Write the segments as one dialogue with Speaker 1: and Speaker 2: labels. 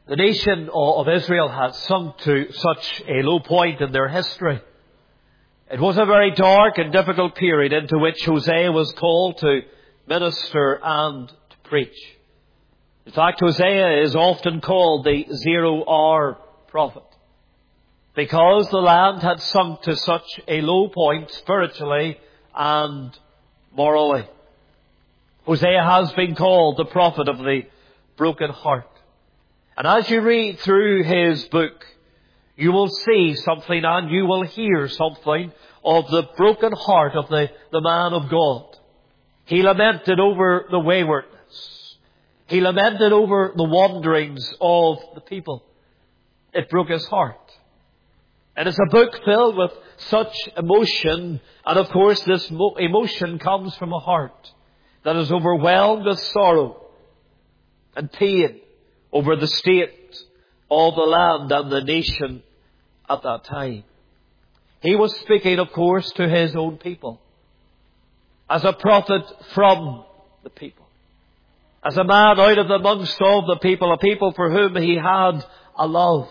Speaker 1: The nation of Israel had sunk to such a low point in their history. It was a very dark and difficult period into which Hosea was called to minister and to preach. In fact, Hosea is often called the 0-hour prophet, because the land had sunk to such a low point spiritually and morally. Hosea has been called the prophet of the broken heart. And as you read through his book, you will see something and you will hear something of the broken heart of the man of God. He lamented over the waywardness. He lamented over the wanderings of the people. It broke his heart. And it's a book filled with such emotion. And of course this emotion comes from a heart that is overwhelmed with sorrow and pain over the state of the land and the nation at that time. He was speaking, of course, to his own people, as a prophet from the people, as a man out of the amongst of the people, a people for whom he had a love.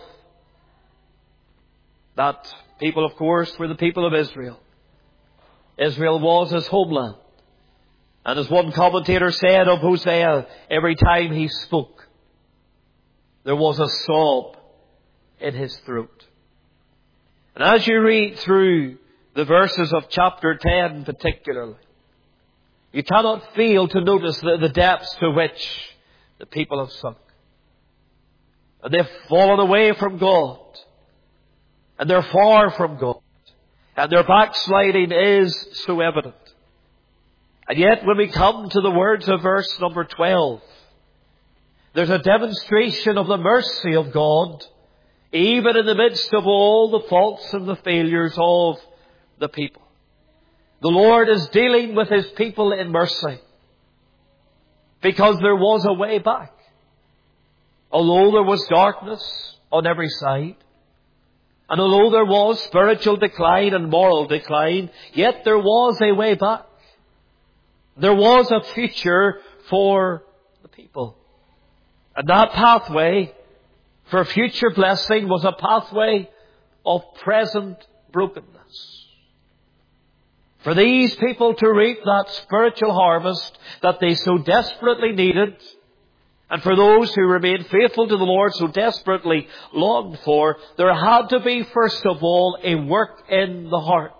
Speaker 1: That people, of course, were the people of Israel. Israel was his homeland. And as one commentator said of Hosea, every time he spoke, there was a sob in his throat. And as you read through the verses of chapter 10 particularly, you cannot fail to notice the depths to which the people have sunk. And they've fallen away from God. And they're far from God. And their backsliding is so evident. And yet when we come to the words of verse number 12, there's a demonstration of the mercy of God, even in the midst of all the faults and the failures of the people. The Lord is dealing with his people in mercy, because there was a way back. Although there was darkness on every side, and although there was spiritual decline and moral decline, yet there was a way back. There was a future for the people. And that pathway for future blessing was a pathway of present brokenness. For these people to reap that spiritual harvest that they so desperately needed, and for those who remained faithful to the Lord so desperately longed for, there had to be, first of all, a work in the heart.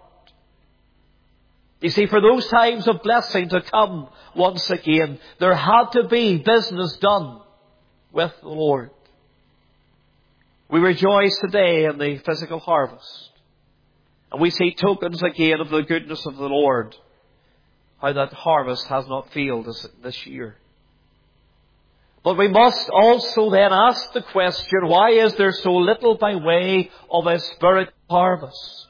Speaker 1: You see, for those times of blessing to come once again, there had to be business done with the Lord. We rejoice today in the physical harvest. And we see tokens again of the goodness of the Lord. How that harvest has not failed us this year. But we must also then ask the question, why is there so little by way of a spiritual harvest?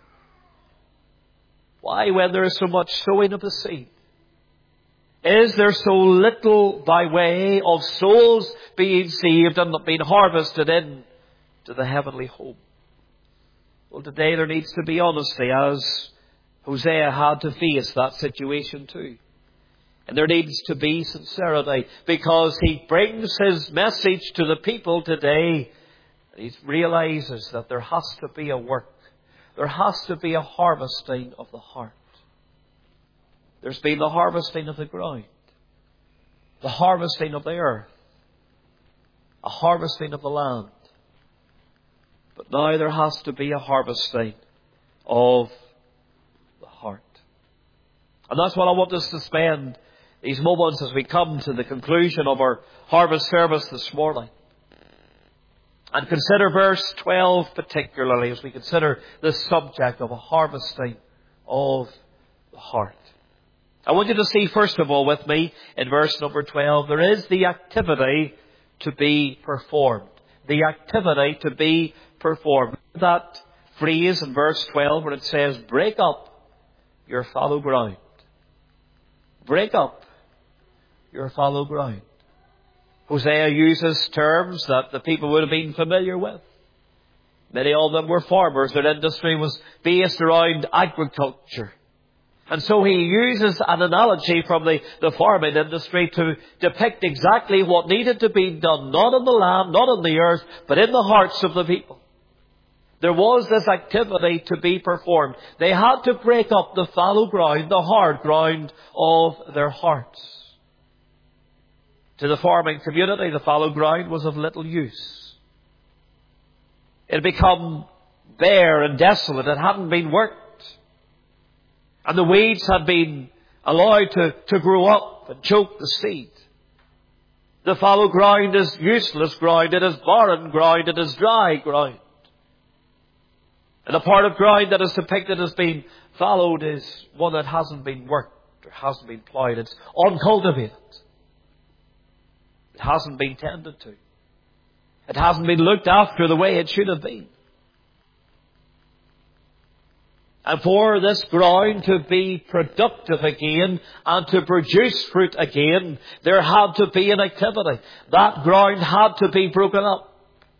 Speaker 1: Why, when there is so much sowing of the seed, is there so little by way of souls being saved and being harvested in to the heavenly home? Well, today there needs to be honesty, as Hosea had to face that situation too. And there needs to be sincerity, because he brings his message to the people today. He realizes that there has to be a work. There has to be a harvesting of the heart. There's been the harvesting of the ground, the harvesting of the earth, a harvesting of the land. But now there has to be a harvesting of the heart. And that's what I want us to spend these moments as we come to the conclusion of our harvest service this morning. And consider verse 12 particularly as we consider the subject of a harvesting of the heart. I want you to see first of all with me in verse number 12, there is the activity to be performed. The activity to be performed. That phrase in verse 12 where it says, break up your fallow ground. Break up your fallow ground. Hosea uses terms that the people would have been familiar with. Many of them were farmers. Their industry was based around agriculture. And so he uses an analogy from the farming industry to depict exactly what needed to be done, not in the land, not in the earth, but in the hearts of the people. There was this activity to be performed. They had to break up the fallow ground, the hard ground of their hearts. To the farming community, the fallow ground was of little use. It had become bare and desolate. It hadn't been worked. And the weeds had been allowed to grow up and choke the seed. The fallow ground is useless ground. It is barren ground. It is dry ground. And the part of ground that is depicted as being fallowed is one that hasn't been worked or hasn't been ploughed. It's uncultivated. It hasn't been tended to. It hasn't been looked after the way it should have been. And for this ground to be productive again and to produce fruit again, there had to be an activity. That ground had to be broken up.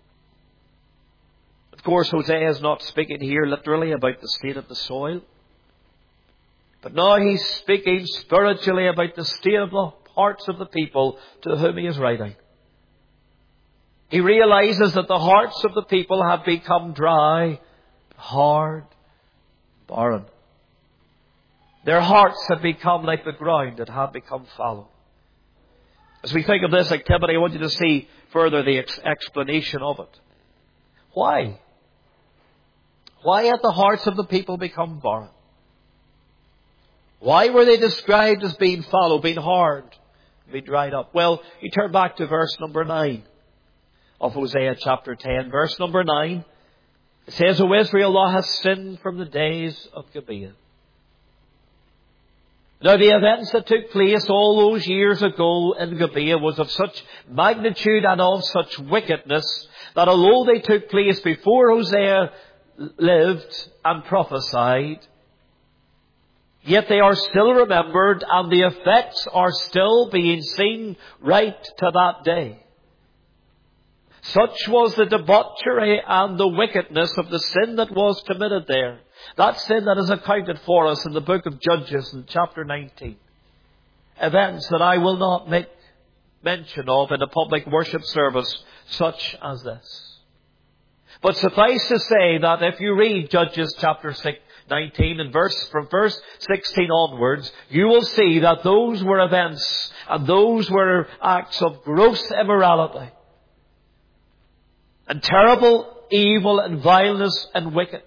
Speaker 1: Of course, Hosea is not speaking here literally about the state of the soil. But now he's speaking spiritually about the state of the hearts of the people to whom he is writing. He realizes that the hearts of the people have become dry, hard, barren. Their hearts have become like the ground that had become fallow. As we think of this activity, I want you to see further the explanation of it. Why? Why had the hearts of the people become barren? Why were they described as being fallow, being hard, being dried up? Well, you turn back to verse number 9 of Hosea chapter 10. Verse number 9. It says, O Israel, thou hast sinned from the days of Gibeah. Now the events that took place all those years ago in Gibeah was of such magnitude and of such wickedness that although they took place before Hosea lived and prophesied, yet they are still remembered and the effects are still being seen right to that day. Such was the debauchery and the wickedness of the sin that was committed there. That sin that is accounted for us in the book of Judges in chapter 19. Events that I will not make mention of in a public worship service such as this. But suffice to say that if you read Judges chapter 19 and from verse 16 onwards, you will see that those were events and those were acts of gross immorality and terrible evil and vileness and wickedness.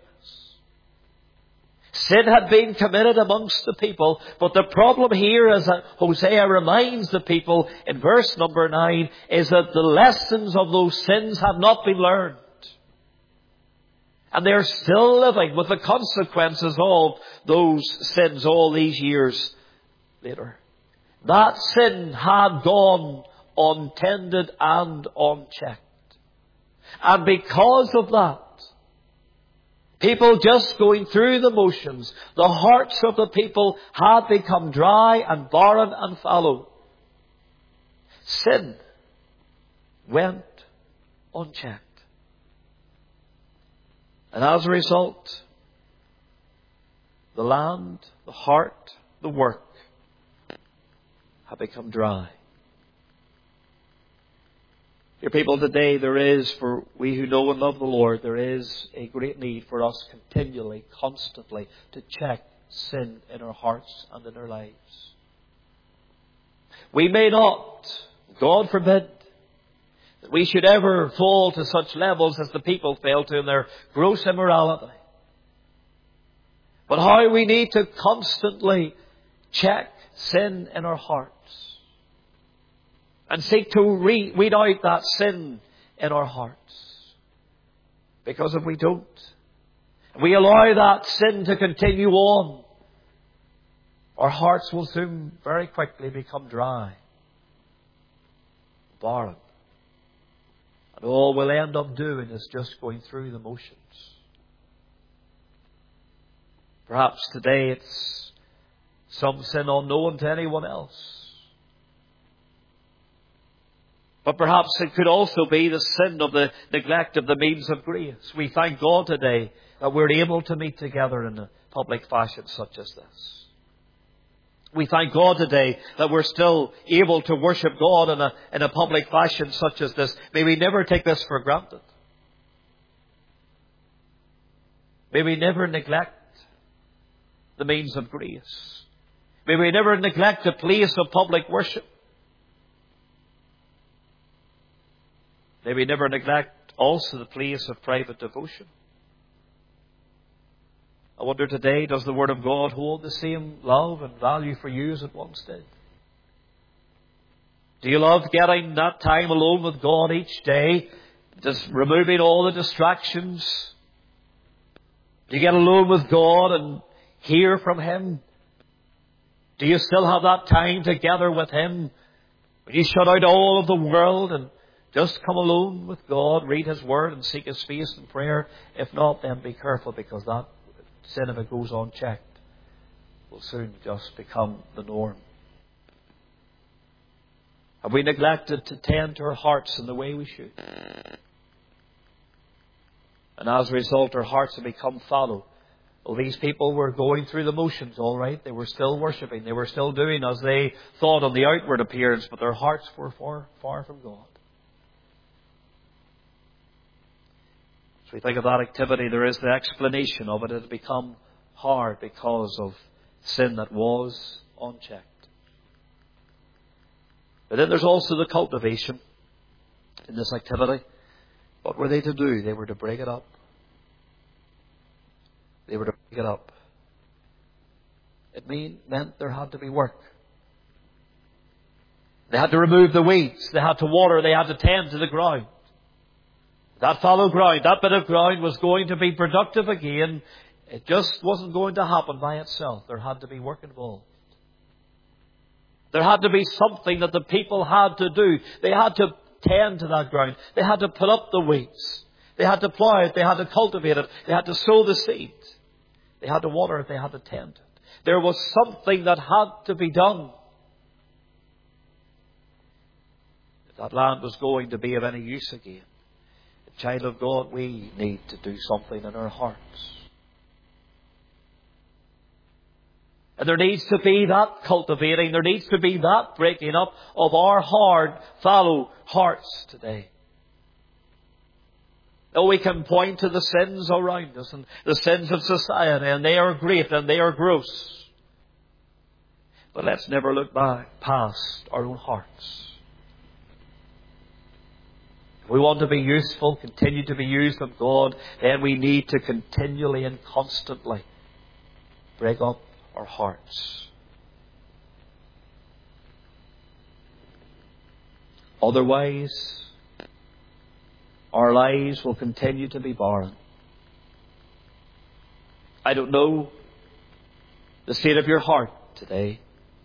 Speaker 1: Sin had been committed amongst the people, but the problem here, as Hosea reminds the people in verse number 9, is that the lessons of those sins have not been learned. And they're still living with the consequences of those sins all these years later. That sin had gone untended and unchecked. And because of that, people just going through the motions, the hearts of the people had become dry and barren and fallow. Sin went unchecked. And as a result, the land, the heart, the work have become dry. Dear people, today there is, for we who know and love the Lord, there is a great need for us continually, constantly, to check sin in our hearts and in our lives. We may not, God forbid, that we should ever fall to such levels as the people fell to in their gross immorality. But how we need to constantly check sin in our hearts. And seek to weed out that sin in our hearts. Because if we don't, we allow that sin to continue on, our hearts will soon very quickly become dry, barren. And all we'll end up doing is just going through the motions. Perhaps today it's some sin unknown to anyone else. But perhaps it could also be the sin of the neglect of the means of grace. We thank God today that we're able to meet together in a public fashion such as this. We thank God today that we're still able to worship God in a public fashion such as this. May we never take this for granted. May we never neglect the means of grace. May we never neglect the place of public worship. May we never neglect also the place of private devotion. I wonder today, does the Word of God hold the same love and value for you as it once did? Do you love getting that time alone with God each day? Just removing all the distractions? Do you get alone with God and hear from Him? Do you still have that time together with Him? When you shut out all of the world and just come alone with God, read His Word and seek His face in prayer? If not, then be careful, because that sin, if it goes unchecked, will soon just become the norm. Have we neglected to tend to our hearts in the way we should? And as a result, our hearts have become fallow. Well, these people were going through the motions, all right. They were still worshipping. They were still doing as they thought on the outward appearance, but their hearts were far from God. So we think of that activity. There is the explanation of it. It had become hard because of sin that was unchecked. But then there's also the cultivation in this activity. What were they to do? They were to break it up. They were to break it up. It meant there had to be work. They had to remove the weeds. They had to water. They had to tend to the ground. That fallow ground, that bit of ground was going to be productive again. It just wasn't going to happen by itself. There had to be work involved. There had to be something that the people had to do. They had to tend to that ground. They had to put up the weeds. They had to plough it. They had to cultivate it. They had to sow the seed. They had to water it. They had to tend it. There was something that had to be done. If that land was going to be of any use again, child of God, we need to do something in our hearts. And there needs to be that cultivating. There needs to be that breaking up of our hard, fallow hearts today. Now we can point to the sins around us and the sins of society, and they are great and they are gross. But let's never look back past our own hearts. If we want to be useful, continue to be used of God, then we need to continually and constantly break up our hearts. Otherwise, our lives will continue to be barren. I don't know the state of your heart today.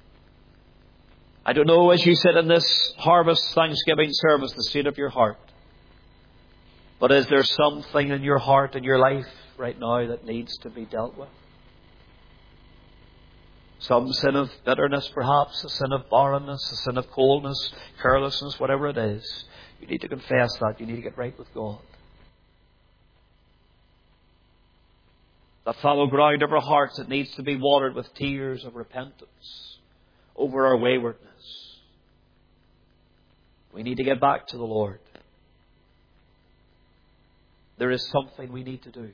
Speaker 1: I don't know, as you sit in this harvest Thanksgiving service, the state of your heart. But is there something in your heart and your life right now that needs to be dealt with? Some sin of bitterness, perhaps, a sin of barrenness, a sin of coldness, carelessness, whatever it is. You need to confess that. You need to get right with God. That fallow ground of our hearts that needs to be watered with tears of repentance over our waywardness. We need to get back to the Lord. There is something we need to do.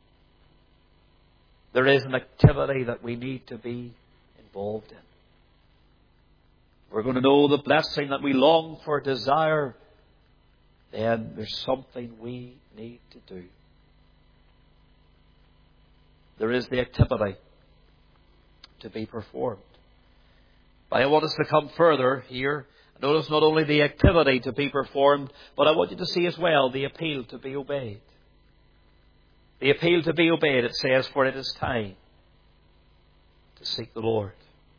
Speaker 1: There is an activity that we need to be involved in. We're going to know the blessing that we long for, desire. Then there's something we need to do. There is the activity to be performed. But I want us to come further here. Notice not only the activity to be performed, but I want you to see as well the appeal to be obeyed. The appeal to be obeyed, it says, for it is time to seek the Lord.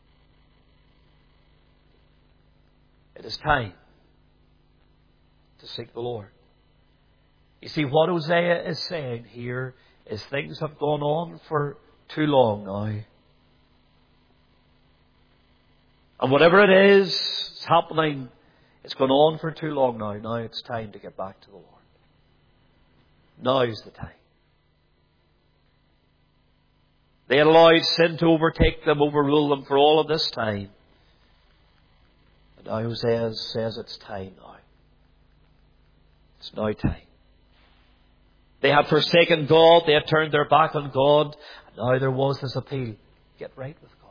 Speaker 1: It is time to seek the Lord. You see, what Hosea is saying here is things have gone on for too long now. And whatever it is it's happening, it's gone on for too long now. Now it's time to get back to the Lord. Now is the time. They allowed sin to overtake them, overrule them for all of this time. And now Hosea says it's time now. It's now time. They had forsaken God. They had turned their back on God. And now there was this appeal. Get right with God.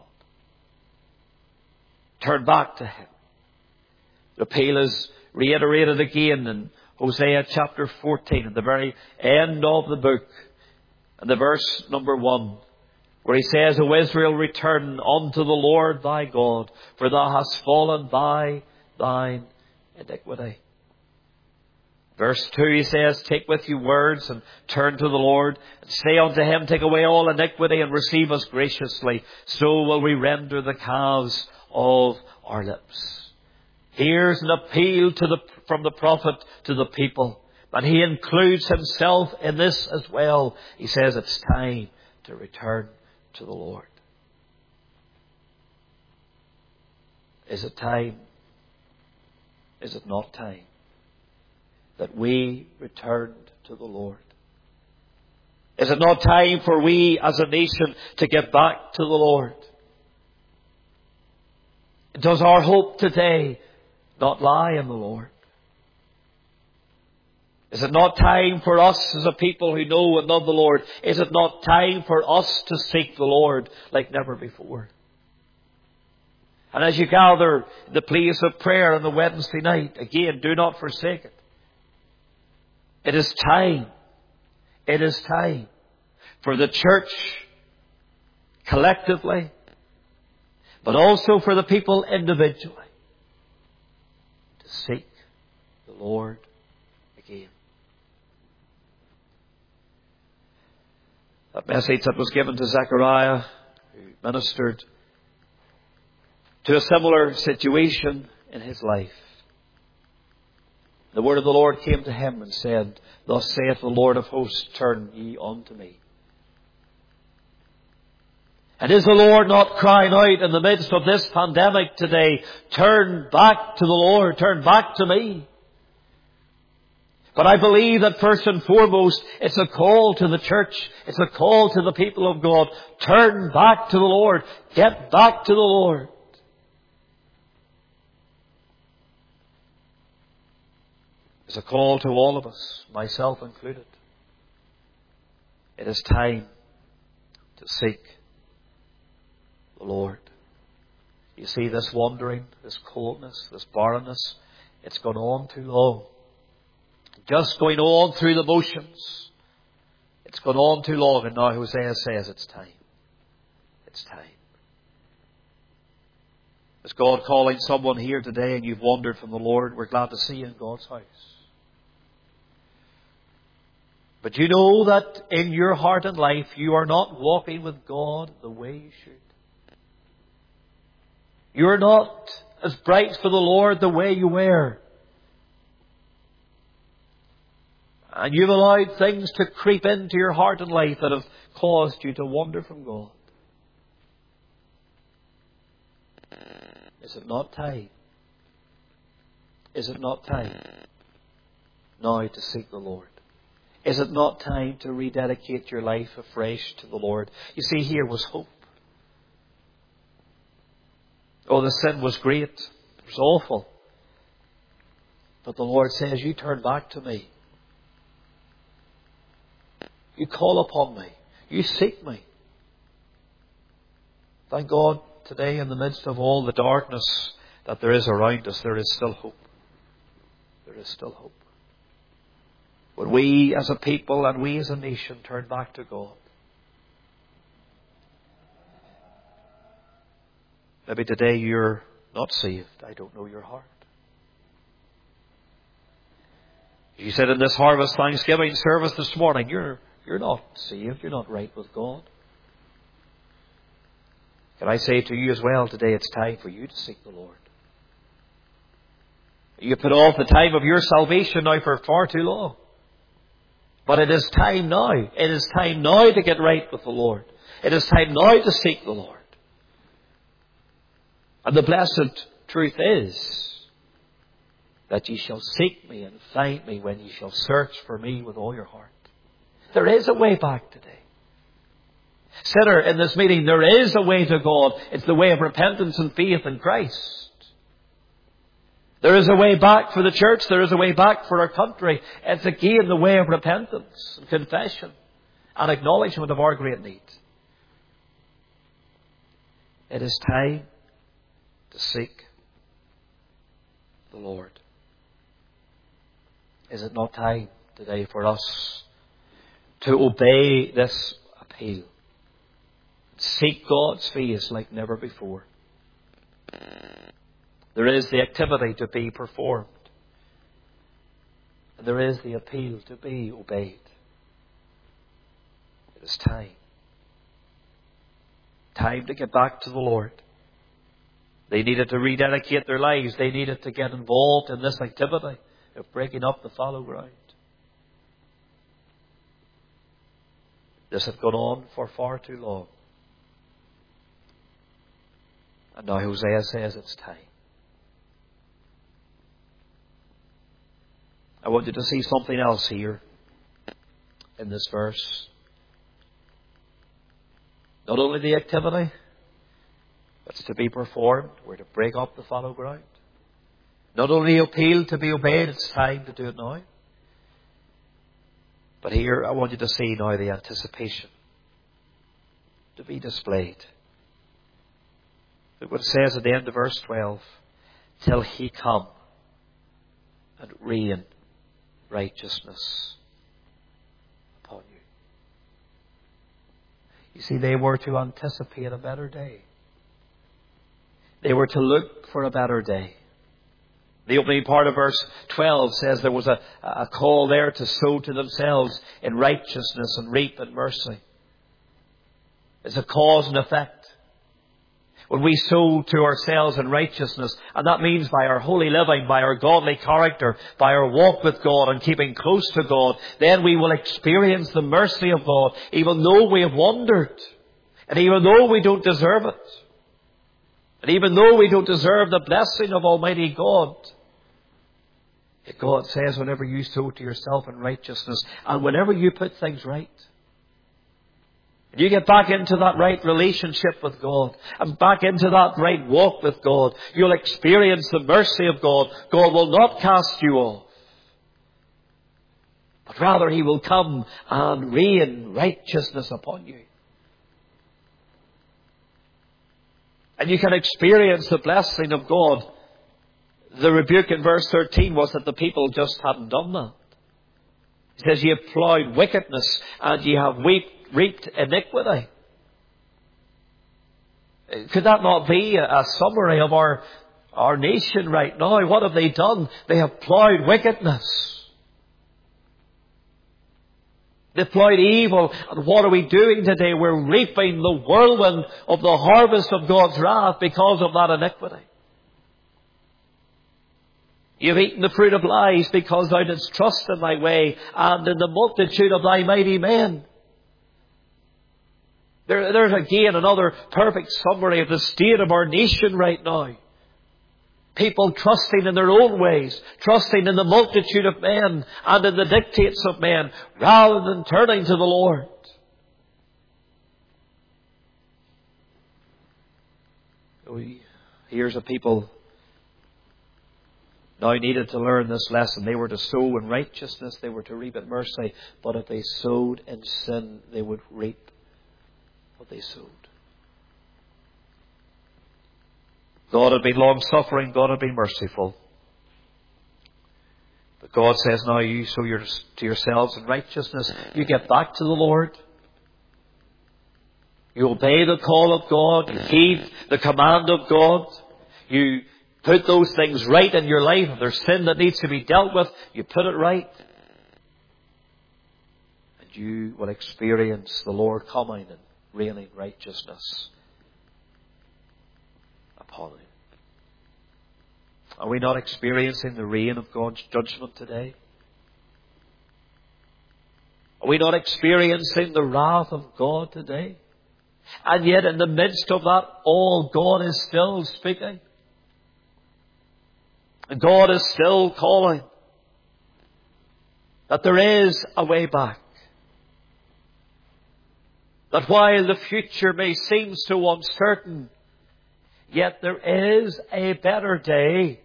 Speaker 1: Turn back to Him. The appeal is reiterated again in Hosea chapter 14, at the very end of the book, and the verse number 1, where he says, O Israel, return unto the Lord thy God, for thou hast fallen by thine iniquity. Verse 2, he says, take with you words and turn to the Lord, and say unto Him, take away all iniquity and receive us graciously. So will we render the calves of our lips. Here's an appeal from the prophet to the people. And he includes himself in this as well. He says it's time to return to the Lord. Is it time? Is it not time that we returned to the Lord? Is it not time for we as a nation to get back to the Lord? Does our hope today not lie in the Lord? Is it not time for us as a people who know and love the Lord? Is it not time for us to seek the Lord like never before? And as you gather in the place of prayer on the Wednesday night, again, do not forsake it. It is time. It is time for the church collectively, but also for the people individually, to seek the Lord again. That message that was given to Zechariah, who ministered to a similar situation in his life. The word of the Lord came to him and said, Thus saith the Lord of hosts, turn ye unto me. And is the Lord not crying out in the midst of this pandemic today, turn back to the Lord, turn back to me? But I believe that first and foremost, it's a call to the church. It's a call to the people of God. Turn back to the Lord. Get back to the Lord. It's a call to all of us, myself included. It is time to seek the Lord. You see, this wandering, this coldness, this barrenness, it's gone on too long. Just going on through the motions. It's gone on too long, and now Hosea says it's time. It's time. Is God calling someone here today and you've wandered from the Lord? We're glad to see you in God's house. But you know that in your heart and life you are not walking with God the way you should. You're not as bright for the Lord the way you were. And you've allowed things to creep into your heart and life that have caused you to wander from God. Is it not time? Is it not time now to seek the Lord? Is it not time to rededicate your life afresh to the Lord? You see, here was hope. Oh, the sin was great. It was awful. But the Lord says, you turn back to me. You call upon me. You seek me. Thank God today, in the midst of all the darkness that there is around us, there is still hope. There is still hope. When we as a people and we as a nation turn back to God. Maybe today you're not saved. I don't know your heart. You said in this Harvest Thanksgiving service this morning, you're not saved. You're not right with God. Can I say to you as well today, it's time for you to seek the Lord. You put off the time of your salvation now for far too long. But it is time now. It is time now to get right with the Lord. It is time now to seek the Lord. And the blessed truth is that ye shall seek me and find me when ye shall search for me with all your heart. There is a way back today. Sinner, in this meeting, there is a way to God. It's the way of repentance and faith in Christ. There is a way back for the church. There is a way back for our country. It's again the way of repentance and confession and acknowledgement of our great need. It is time to seek the Lord. Is it not time today for us to obey this appeal? Seek God's face like never before. There is the activity to be performed. And there is the appeal to be obeyed. It is time. Time to get back to the Lord. They needed to rededicate their lives. They needed to get involved in this activity of breaking up the fallow ground. This had gone on for far too long. And now Hosea says it's time. I want you to see something else here in this verse. Not only the activity that's to be performed, we're to break up the fallow ground. Not only appeal to be obeyed, it's time to do it now. But here I want you to see now the anticipation to be displayed. Look what it says at the end of verse 12. Till He come and rain righteousness upon you. You see, they were to anticipate a better day. They were to look for a better day. The opening part of verse 12 says there was a call there to sow to themselves in righteousness and reap in mercy. It's a cause and effect. When we sow to ourselves in righteousness, and that means by our holy living, by our godly character, by our walk with God and keeping close to God, then we will experience the mercy of God, even though we have wandered, and even though we don't deserve it, and even though we don't deserve the blessing of Almighty God. Yet God says whenever you sow to yourself in righteousness, and whenever you put things right, you get back into that right relationship with God and back into that right walk with God, you'll experience the mercy of God. God will not cast you off, but rather He will come and rain righteousness upon you. And you can experience the blessing of God. The rebuke in verse 13 was that the people just hadn't done that. He says, ye have plowed wickedness and ye have reaped iniquity. Could that not be a summary of our nation right now? What have they done? They have plowed wickedness. They plowed evil. And what are we doing today? We're reaping the whirlwind of the harvest of God's wrath because of that iniquity. You've eaten the fruit of lies because thou didst trust in thy way and in the multitude of thy mighty men. There's again another perfect summary of the state of our nation right now. People trusting in their own ways, trusting in the multitude of men and in the dictates of men, rather than turning to the Lord. Here's a people now needed to learn this lesson. They were to sow in righteousness, they were to reap in mercy, but if they sowed in sin, they would reap what they sowed. God had been long-suffering, God had been merciful. But God says, now you sow to yourselves in righteousness. You get back to the Lord. You obey the call of God. You heed the command of God. You put those things right in your life. If there's sin that needs to be dealt with, you put it right. And you will experience the Lord coming and raining righteousness upon you. Are we not experiencing the rain of God's judgment today? Are we not experiencing the wrath of God today? And yet in the midst of that all, God is still speaking. And God is still calling. That there is a way back. That while the future may seem so uncertain, yet there is a better day.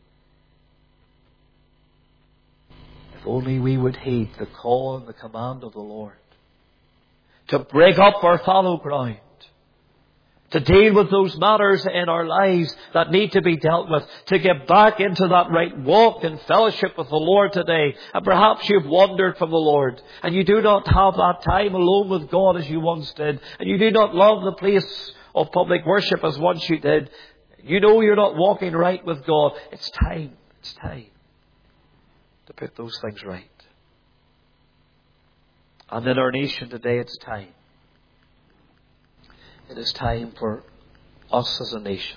Speaker 1: If only we would heed the call and the command of the Lord to break up our fallow ground, to deal with those matters in our lives that need to be dealt with, to get back into that right walk and fellowship with the Lord today. And perhaps you've wandered from the Lord, and you do not have that time alone with God as you once did, and you do not love the place of public worship as once you did. You know you're not walking right with God. It's time to put those things right. And in our nation today, it's time. It is time for us as a nation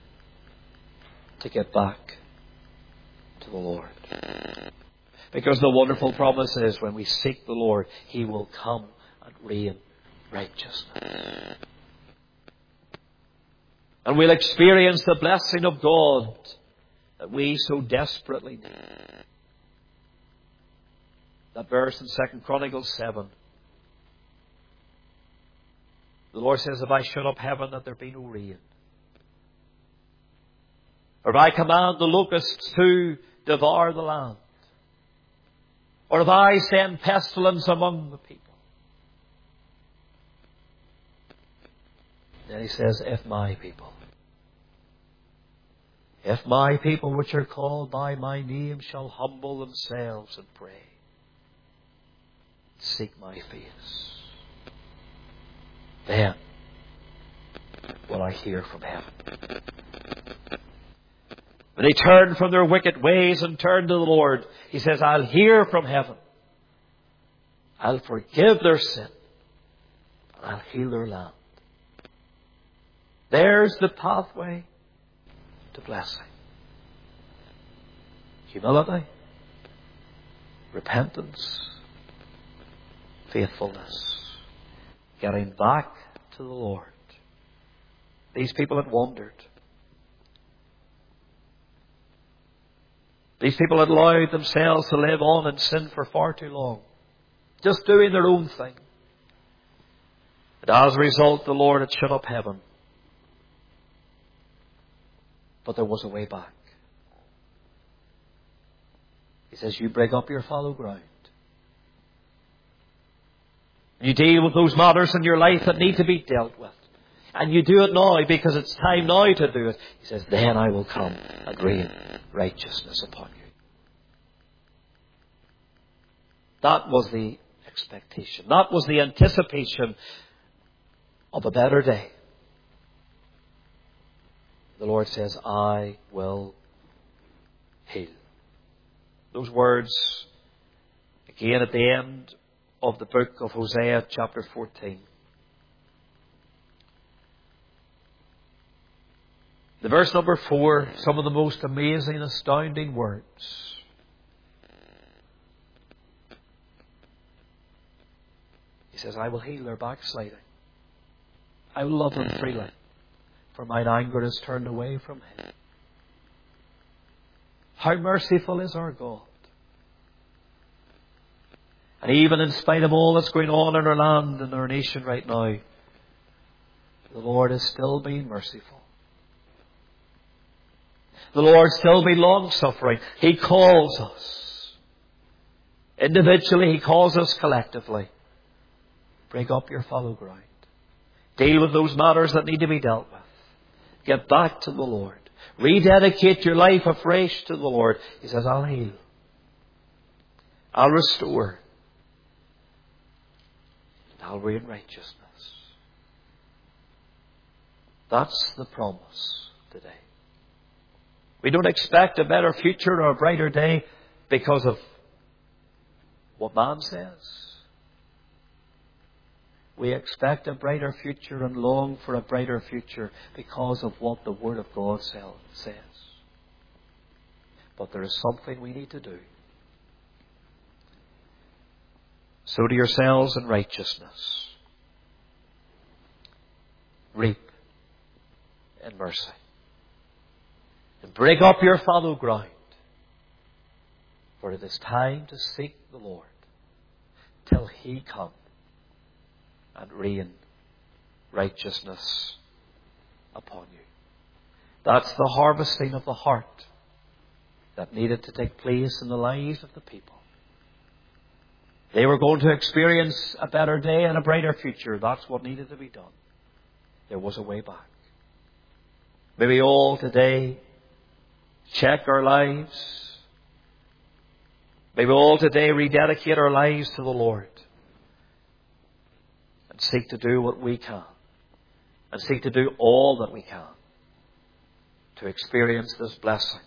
Speaker 1: to get back to the Lord. Because the wonderful promise is when we seek the Lord, He will come and reign righteousness. And we'll experience the blessing of God that we so desperately need. That verse in 2 Chronicles 7. The Lord says, if I shut up heaven, that there be no rain. Or if I command the locusts to devour the land. Or if I send pestilence among the people. Then He says, if my people which are called by my name shall humble themselves and pray, seek my face, then will I hear from heaven. When they turn from their wicked ways and turn to the Lord, He says, I'll hear from heaven. I'll forgive their sin. And I'll heal their land. There's the pathway to blessing. Humility, repentance, faithfulness, getting back to the Lord. These people had wandered. These people had allowed themselves to live on in sin for far too long, just doing their own thing. And as a result, the Lord had shut up heaven. But there was a way back. He says, you break up your fallow ground. You deal with those matters in your life that need to be dealt with. And you do it now because it's time now to do it. He says, then I will come and rain righteousness upon you. That was the expectation. That was the anticipation of a better day. The Lord says, I will heal. Those words, again at the end of the book of Hosea, chapter 14. The verse number 4, some of the most amazing, astounding words. He says, I will heal their backsliding. I will love them freely, for mine anger is turned away from Him. How merciful is our God. And even in spite of all that's going on in our land and our nation right now, the Lord is still being merciful. The Lord still being long-suffering. He calls us. Individually, He calls us collectively. Break up your fallow ground. Deal with those matters that need to be dealt with. Get back to the Lord. Rededicate your life afresh to the Lord. He says, I'll heal. I'll restore. I'll reign righteousness. That's the promise today. We don't expect a better future or a brighter day because of what man says. We expect a brighter future and long for a brighter future because of what the Word of God says. But there is something we need to do. Sow to yourselves in righteousness. Reap in mercy. And break up your fallow ground. For it is time to seek the Lord till He come and rain righteousness upon you. That's the harvesting of the heart that needed to take place in the lives of the people. They were going to experience a better day and a brighter future. That's what needed to be done. There was a way back. May we all today check our lives. May we all today rededicate our lives to the Lord and seek to do what we can and seek to do all that we can to experience this blessing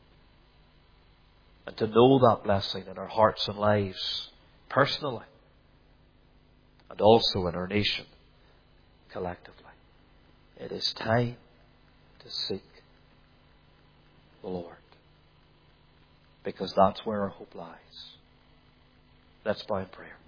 Speaker 1: and to know that blessing in our hearts and lives personally and also in our nation collectively. It is time to seek the Lord, because that's where our hope lies. Let's bow in prayer.